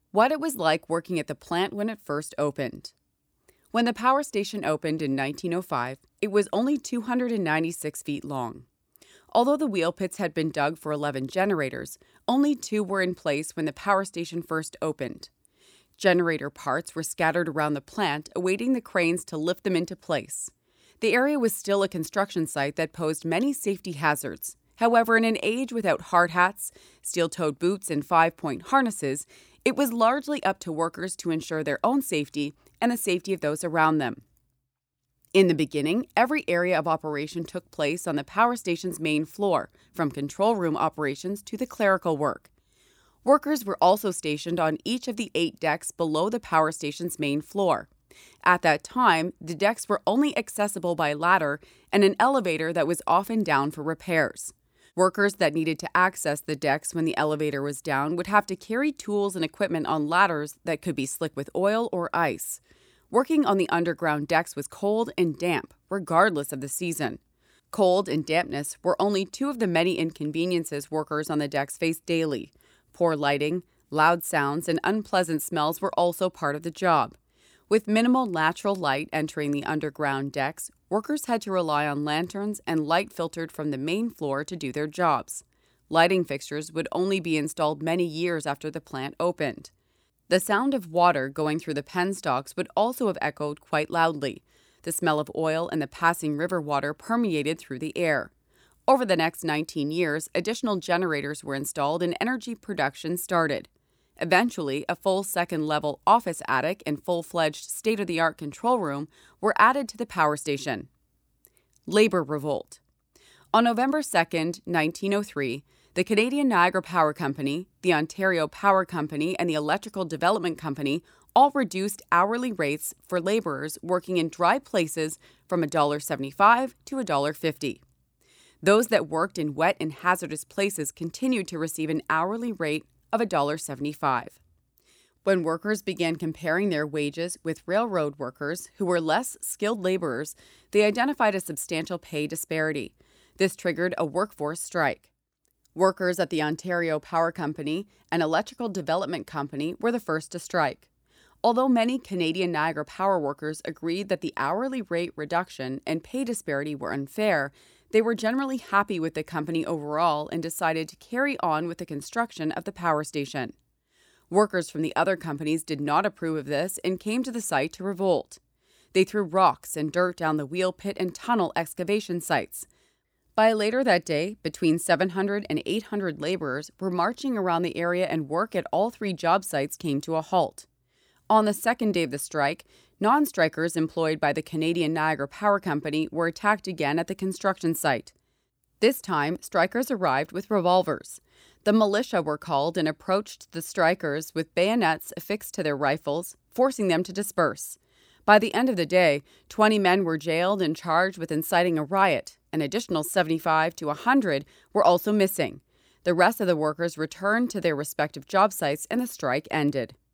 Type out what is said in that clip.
What it was like working at the plant when it first opened. When the power station opened in 1905, it was only 296 feet long. Although the wheel pits had been dug for 11 generators, only 2 were in place when the power station first opened. Generator parts were scattered around the plant, awaiting the cranes to lift them into place. The area was still a construction site that posed many safety hazards. However, in an age without hard hats, steel-toed boots, and 5-point harnesses, it was largely up to workers to ensure their own safety and the safety of those around them. In the beginning, every area of operation took place on the power station's main floor, from control room operations to the clerical work. Workers were also stationed on each of the 8 decks below the power station's main floor. At that time, the decks were only accessible by ladder and an elevator that was often down for repairs. Workers that needed to access the decks when the elevator was down would have to carry tools and equipment on ladders that could be slick with oil or ice. Working on the underground decks was cold and damp, regardless of the season. Cold and dampness were only 2 of the many inconveniences workers on the decks faced daily. Poor lighting, loud sounds, and unpleasant smells were also part of the job. With minimal natural light entering the underground decks, workers had to rely on lanterns and light filtered from the main floor to do their jobs. Lighting fixtures would only be installed many years after the plant opened. The sound of water going through the penstocks would also have echoed quite loudly. The smell of oil and the passing river water permeated through the air. Over the next 19 years, additional generators were installed and energy production started. Eventually, a full second-level office attic and full-fledged state-of-the-art control room were added to the power station. Labor Revolt. On November 2, 1903, the Canadian Niagara Power Company, the Ontario Power Company, and the Electrical Development Company all reduced hourly rates for laborers working in dry places from $1.75 to $1.50. Those that worked in wet and hazardous places continued to receive an hourly rate of $1.75. When workers began comparing their wages with railroad workers who were less skilled laborers, they identified a substantial pay disparity. This triggered a workforce strike. Workers at the Ontario Power Company and Electrical Development Company were the first to strike. Although many Canadian Niagara Power workers agreed that the hourly rate reduction and pay disparity were unfair, they were generally happy with the company overall and decided to carry on with the construction of the power station. Workers from the other companies did not approve of this and came to the site to revolt. They threw rocks and dirt down the wheel pit and tunnel excavation sites. By later that day, between 700 and 800 laborers were marching around the area, and work at all 3 job sites came to a halt. On the second day of the strike, non-strikers employed by the Canadian Niagara Power Company were attacked again at the construction site. This time, strikers arrived with revolvers. The militia were called and approached the strikers with bayonets affixed to their rifles, forcing them to disperse. By the end of the day, 20 men were jailed and charged with inciting a riot. An additional 75 to 100 were also missing. The rest of the workers returned to their respective job sites and the strike ended.